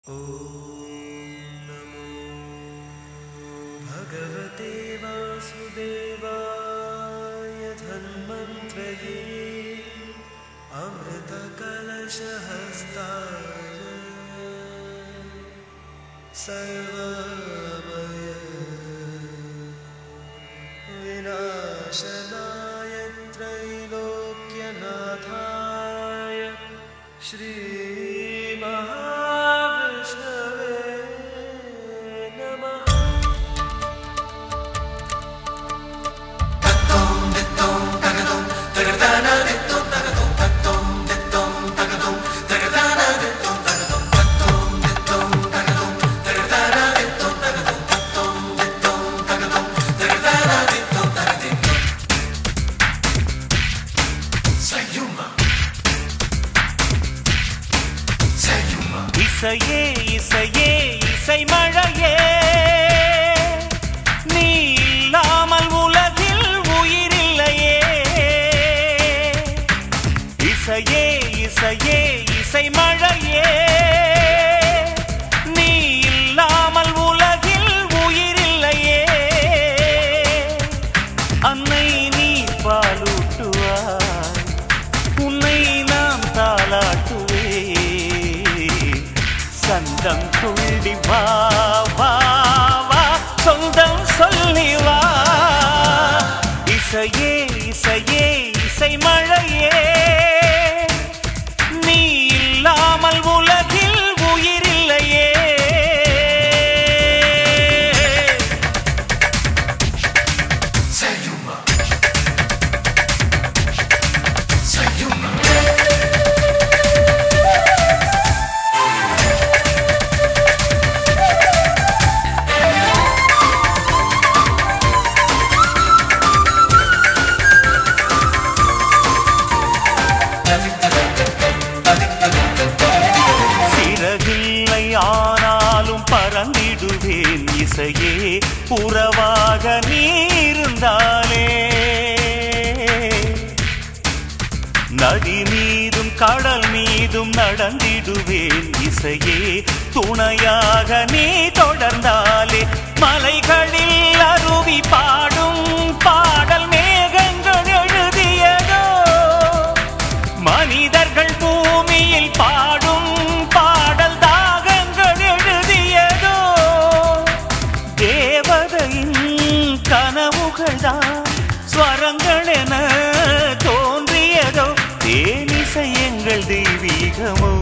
नमो भगवते वासुदेवाय धन्वन्त्रये अमृतकलशहस्ताय सर्वमय विनाशनाय त्रैलोक्यनाथाय श्री இசையே இசையே இசை மழையே நீ இல்லாமல் உலகில் உயிரில்லையே. இசையே இசையே இசை மழையே நீ இல்லாமல் உலகில் உயிரில்லையே. அன்னை நீ பாலூட்டுவாய், உன்னை நாம் தாலாட்டுவேன். சந்தம் துள்ளி வா வா வா, சொந்தம் சொல்லி வா. இசையே இசையே இசை மழையே நீ இல்லாமல் உலகில் உயிரில்லையே. ஆனாலும் பறந்திடுவேன் இசையே, உறவாக நீருந்தாலே. நதி மீதும் கடல் மீதும் நடந்திடுவேன் இசையே, துணையாக நீ தொடர்ந்தாலே. மலைகளில் அருவி பாடும் பாடல் மேகங்கள் எழுதியதோ, மனிதர்கள் பூமியில் பாடும் பாடல் தாகங்கள் எழுதியதோ. தேவதையின் கனவுகள்தான் ஸ்வரங்கள் என தோன்றியதோ. தேனிசை எங்கள் தெய்வீகமோ.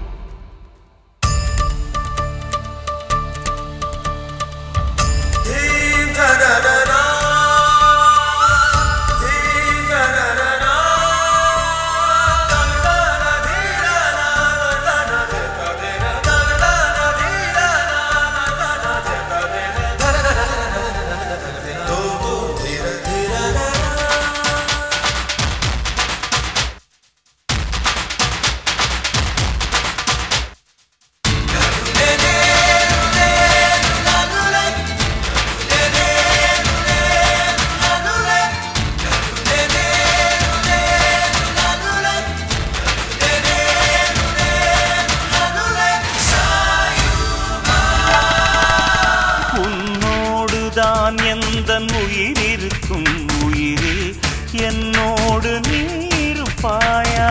எந்தன் உயிர் இருக்கும் உயிரே, என்னோடு நீருப்பாயா.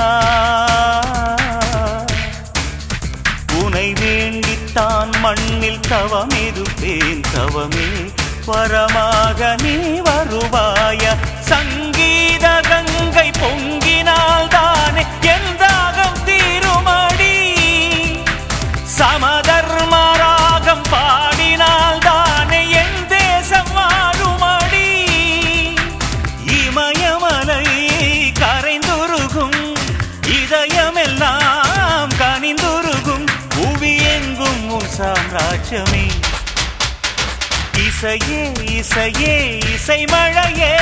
உனை வேண்டித்தான் மண்ணில் தவம் இருப்பேன், தவமே வரமாக நீ வருவாய. சங்கீத கங்கை பொங்கினால் தானே என் தாகம் தீருமடி. சமதர்ம ராகம் பாடினால் தானே என் தேசம் வாழுமடி. இமயமலை கரைந்துருகும், இதயமெல்லாம் கனிந்துருகும், புவி எங்கும் உன் சாம்ராஜ்யமே. இசையே இசையே இசை மழையே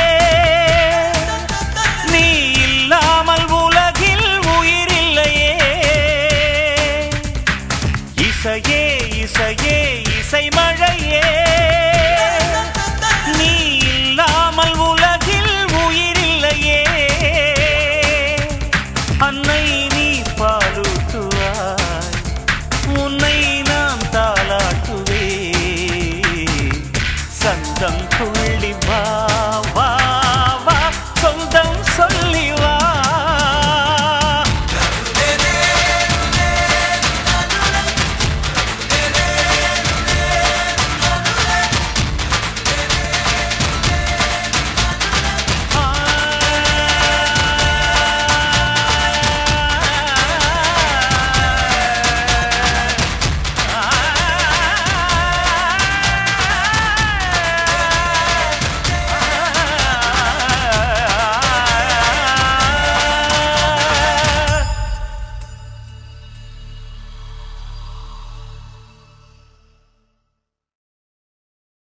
நீ இல்லாமல் உலகில் உயிரில்லையே. இசையே இசையே இசை மழையே நீ இல்லாமல் உலகில் உயிரில்லையே. அன்னை நீ பாலூட்டுவாய், உன்னை நான் நெஞ்சம் துள்ளி